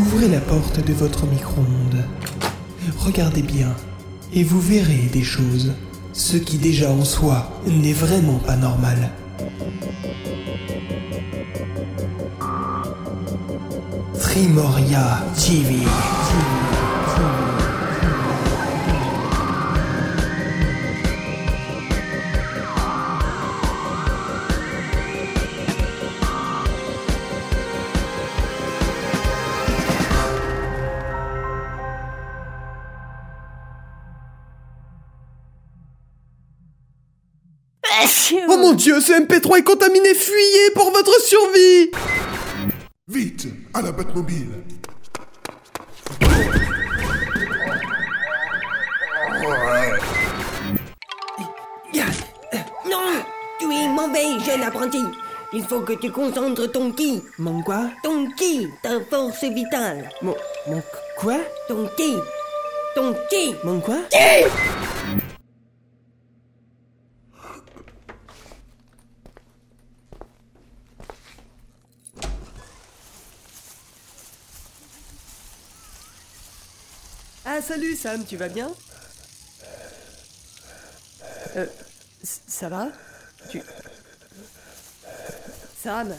Ouvrez la porte de votre micro-ondes. Regardez bien, et vous verrez des choses. Ce qui déjà en soi n'est vraiment pas normal. Trimoria TV. Oh mon Dieu, ce MP3 est contaminé, fuyez pour votre survie! Vite, à la Batmobile. Non! Tu es mauvais, jeune apprenti! Il faut que tu concentres ton ki. Mon quoi? Ton ki, ta force vitale. Mon quoi? Ton ki. Ton ki. Mon quoi? Ki! Ah salut Sam, tu vas bien? Ça va? Sam?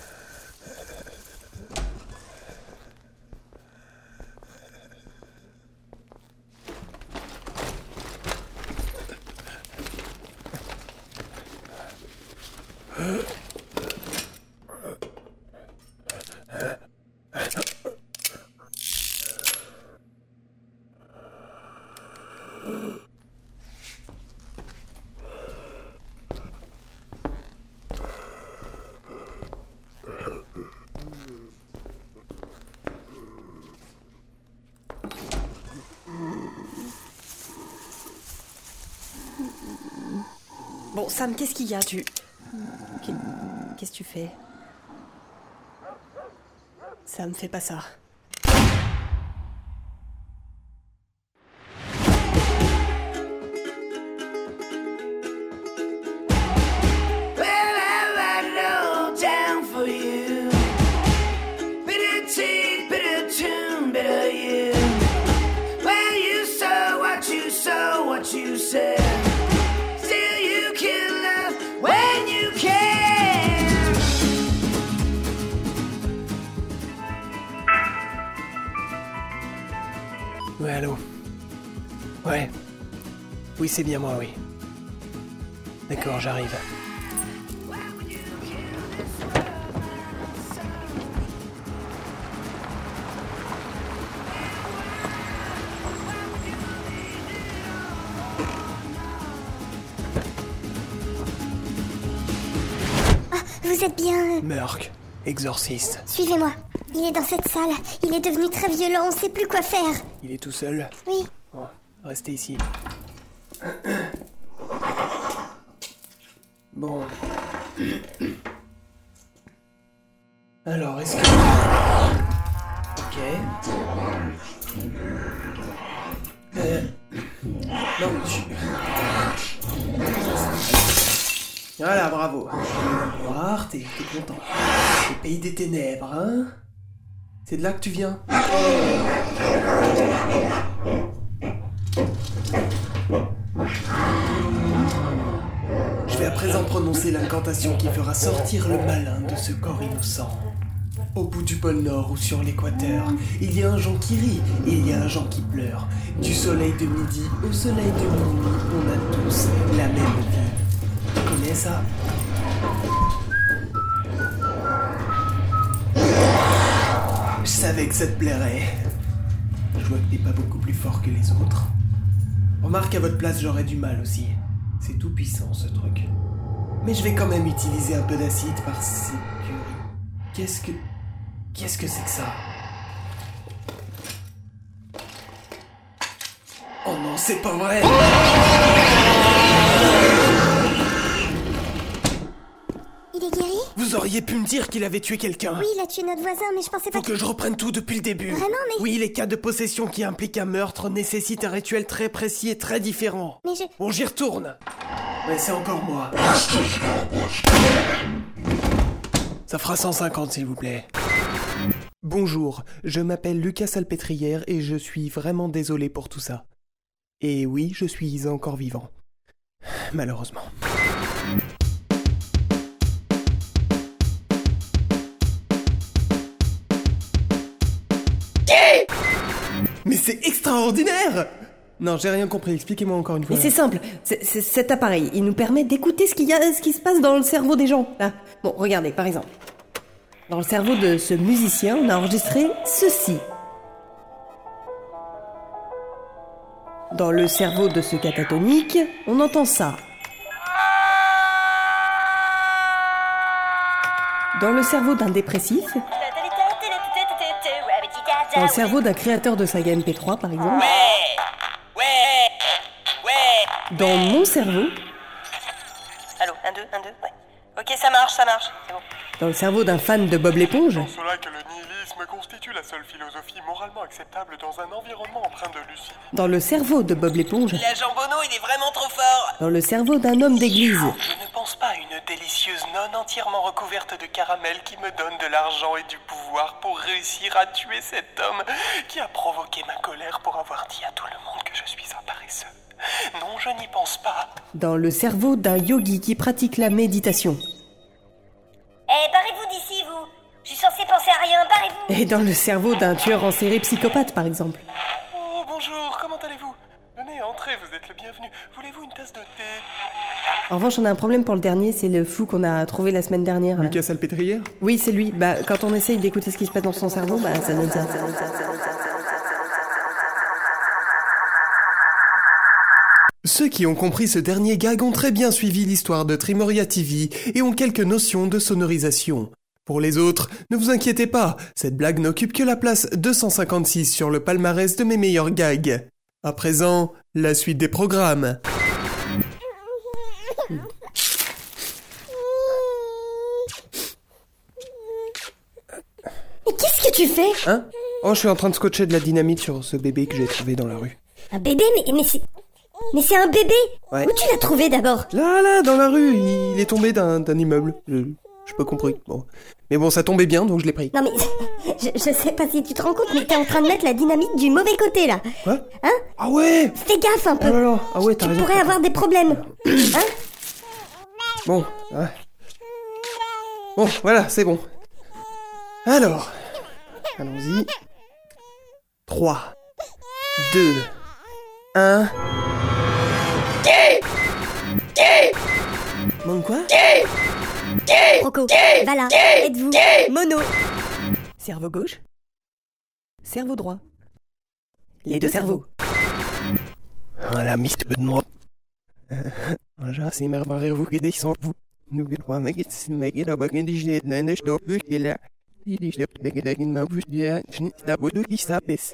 Bon, Sam, qu'est-ce qu'il y a? Qu'est-ce que tu fais? Sam, fais pas ça. You said, still you can love when you can. Ouais, allô? Ouais. Oui, c'est bien moi, oui. D'accord, j'arrive. Vous êtes bien... Murk, exorciste. Suivez-moi. Il est dans cette salle. Il est devenu très violent, on sait plus quoi faire. Il est tout seul? Oui. Bon, restez ici. Bon. Alors, est-ce que... Ok. Non, Voilà, bravo. Voir, t'es content. Le pays des ténèbres, hein? C'est de là que tu viens? Je vais à présent prononcer l'incantation qui fera sortir le malin de ce corps innocent. Au bout du pôle Nord ou sur l'équateur, il y a un Jean qui rit et il y a un Jean qui pleure. Du soleil de midi au soleil de minuit, on a tous la même vie. Tu connais ça? Je savais que ça te plairait. Je vois que t'es pas beaucoup plus fort que les autres. Remarque, à votre place, j'aurais du mal aussi. C'est tout puissant, ce truc. Mais je vais quand même utiliser un peu d'acide par sécurité. Qu'est-ce que c'est que ça? Oh non, c'est pas vrai! Il est guéri? Vous auriez pu me dire qu'il avait tué quelqu'un. Oui, il a tué notre voisin, mais je pensais pas Faut que je reprenne tout depuis le début. Vraiment, mais... Oui, les cas de possession qui impliquent un meurtre nécessitent un rituel très précis et très différent. Mais je... Bon, j'y retourne. Ouais, c'est encore moi. Ça fera 150, s'il vous plaît. Bonjour, je m'appelle Lucas Salpêtrière et je suis vraiment désolé pour tout ça. Et oui, je suis encore vivant. Malheureusement. Mais c'est extraordinaire! Non, j'ai rien compris, expliquez-moi encore une fois. Et c'est simple, cet appareil, il nous permet d'écouter ce qui se passe dans le cerveau des gens. Là. Bon, regardez, par exemple. Dans le cerveau de ce musicien, on a enregistré ceci. Dans le cerveau de ce catatonique, on entend ça. Dans le cerveau d'un dépressif, dans le cerveau d'un créateur de saga MP3, par exemple. Dans mon cerveau. Allô, 1, 2, 1, 2, ouais. Ok, ça marche, c'est bon. Dans le cerveau d'un fan de Bob l'éponge. C'est pour cela que le nihilisme constitue la seule philosophie moralement acceptable dans un environnement empreint de lucidité. Dans le cerveau de Bob l'éponge. L'agent Bono, il est vraiment trop fort. Dans le cerveau d'un homme d'église. Je ne pense pas à une délicieuse nonne entièrement recouverte de caramel qui me donne de l'argent et du pouvoir pour réussir à tuer cet homme qui a provoqué ma colère pour avoir dit à tout le monde que je suis un paresseux. Non, je n'y pense pas. Dans le cerveau d'un yogi qui pratique la méditation. Barrez-vous d'ici, vous. Je suis censée penser à rien, barrez-vous. Et dans le cerveau d'un tueur en série psychopathe, par exemple. Oh, bonjour, comment allez-vous? Venez, entrez, vous êtes le bienvenu. Voulez-vous une tasse de thé? En revanche, on a un problème pour le dernier, c'est le flou qu'on a trouvé la semaine dernière. Là. Lucas Salpêtrière? Oui, c'est lui. Quand on essaye d'écouter ce qui se passe dans son cerveau, ça donne ça. Ceux qui ont compris ce dernier gag ont très bien suivi l'histoire de Trimoria TV et ont quelques notions de sonorisation. Pour les autres, ne vous inquiétez pas, cette blague n'occupe que la place 256 sur le palmarès de mes meilleurs gags. À présent, la suite des programmes. Mais qu'est-ce que tu fais? Hein? Oh, je suis en train de scotcher de la dynamite sur ce bébé que j'ai trouvé dans la rue. Un bébé? Mais c'est un bébé? Ouais. Où tu l'as trouvé d'abord? Là, dans la rue, il est tombé d'un immeuble. J'ai pas compris. Bon. Mais bon, ça tombait bien, donc je l'ai pris. Non mais, je sais pas si tu te rends compte, mais t'es en train de mettre la dynamite du mauvais côté, là. Quoi? Hein? Ah ouais! Fais gaffe un peu. Oh là là, ah ouais, t'as Tu raison. pourrais avoir des problèmes. Hein? Bon, hein. Bon, voilà, c'est bon. Alors, allons-y. 3, 2, 1... Manque quoi? Rocco, va là, êtes-vous? Mono. Cerveau gauche. Cerveau droit. Les deux cerveaux. Voilà, Mr. Bedmore. Ja, c'est merveilleux, vous qui sont vous. Nous devons mettre ce mec là, bah, quand je l'ai donné, je dois plus qu'il a. Il est peut-être que m'a vu, je n'ai pas de qui s'apaise.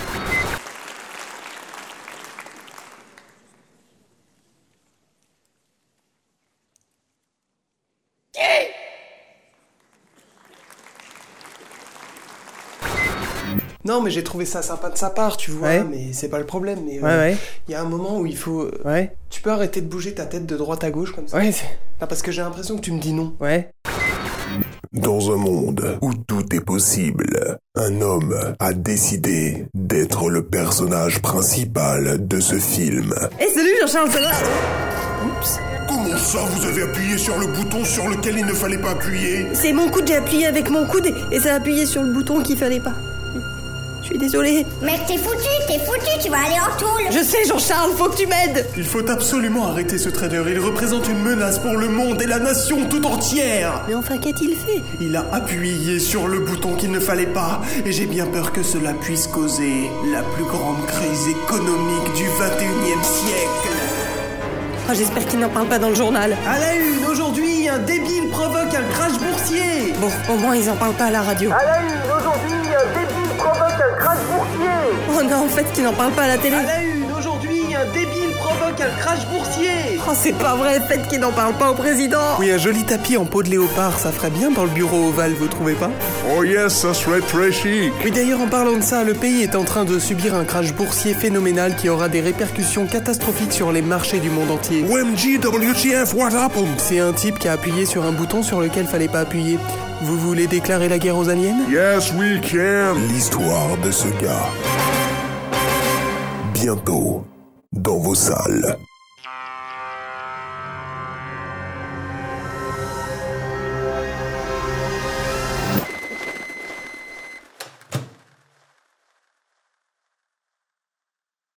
Non, mais j'ai trouvé ça sympa de sa part, tu vois, Ouais. mais c'est pas le problème. Mais Ouais. y a un moment où il faut... Ouais. Tu peux arrêter de bouger ta tête de droite à gauche comme ça? Ouais, Non, parce que j'ai l'impression que tu me dis non. ouais. Dans un monde où tout est possible, un homme a décidé d'être le personnage principal de ce film. Salut Jean-Charles, ça va? Oups. Comment ça, vous avez appuyé sur le bouton sur lequel il ne fallait pas appuyer? C'est mon coude, j'ai appuyé avec mon coude et ça a appuyé sur le bouton qu'il fallait pas. Je suis désolée. Mais t'es foutu, tu vas aller en tôle. Je sais Jean-Charles, faut que tu m'aides. Il faut absolument arrêter ce trader. Il représente une menace pour le monde et la nation tout entière. Mais enfin, qu'a-t-il fait? Il a appuyé sur le bouton qu'il ne fallait pas, et j'ai bien peur que cela puisse causer la plus grande crise économique du 21e siècle. Oh, j'espère qu'il n'en parle pas dans le journal. À la une, aujourd'hui, un débile provoque un crash boursier. Bon, au moins ils en parlent pas à la radio. À la une, aujourd'hui, un débile provoque un crash boursier. Oh non, en fait, qu'ils n'en parlent pas à la télé. À la une, aujourd'hui, un débile provoque un crash boursier. Oh Oh, c'est pas vrai, faites qu'il n'en parle pas au président. Oui, un joli tapis en peau de léopard, ça ferait bien dans le bureau ovale, vous trouvez pas? Oh yes, ça serait très chic. Oui, d'ailleurs, en parlant de ça, le pays est en train de subir un crash boursier phénoménal qui aura des répercussions catastrophiques sur les marchés du monde entier. OMG, WTF, what happened? C'est un type qui a appuyé sur un bouton sur lequel fallait pas appuyer. Vous voulez déclarer la guerre aux aliens? Yes, we can. L'histoire de ce gars. Bientôt, dans vos salles.